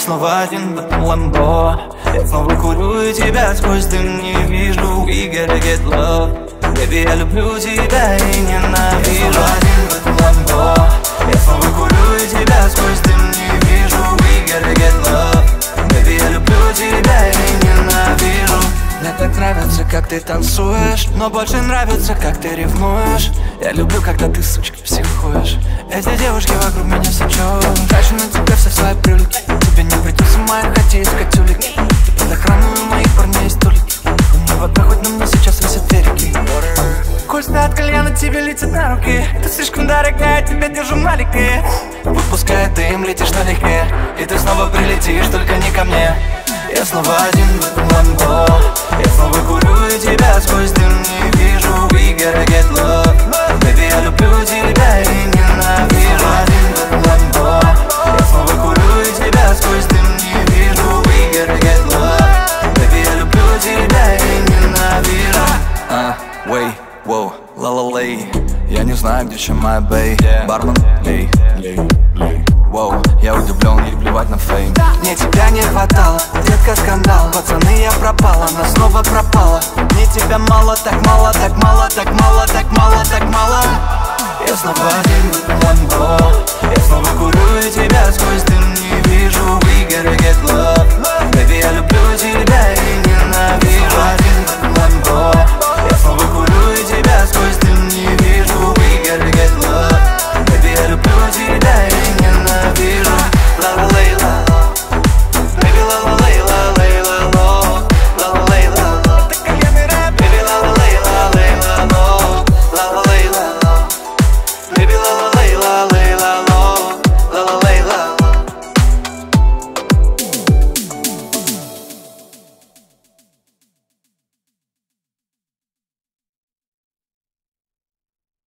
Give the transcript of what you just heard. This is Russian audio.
снова один в этом ламбо. Я снова курю и тебя сквозь дым не вижу. We gotta get love. Baby, я люблю тебя и ненавижу. Я снова один в этом ламбо. Я снова курю и тебя сквозь дым не вижу. We gotta get love. Baby, я люблю тебя и ненавижу. Мне так нравится, как ты танцуешь, но больше нравится, как ты ревнуешь. Я люблю, когда ты, сучка, психуешь. Эти девушки вокруг меня все чёрные. Трачу на тебя все свои привлеки. Тебе не придется моих хотеть искать улики. Ты под охраной у моих парней столики. У меня вода, хоть на мне сейчас висят верики. Вкусно от кальяна тебе летит на руки. Ты слишком дорогая, тебя держу маленькой. Выпуская дым, летишь налегке. И ты снова прилетишь, только не ко мне. Я снова один в этом ламбо. Я снова курю и тебя сквозь дым не вижу. We gotta get love. Baby, я люблю тебя и ненавижу. Один в этом ламбо. Я снова курю и тебя сквозь дым не вижу. We gotta get love. Baby, я люблю тебя и ненавижу. Wait, wow, ла-ла-лей. Я не знаю, где чем моя бэй. Бармен, лей, лей, лей. Воу, я удивлен, ей плевать на фейм. Мне тебя не хватало, детка, скандал. Пацаны, я пропала, она снова пропала. Мне тебя мало, так мало, так мало, так мало, так мало, так мало. Я снова один в этом ламбо. Я снова курю и тебя сквозь дым не вижу. We gotta get love. Baby, я люблю тебя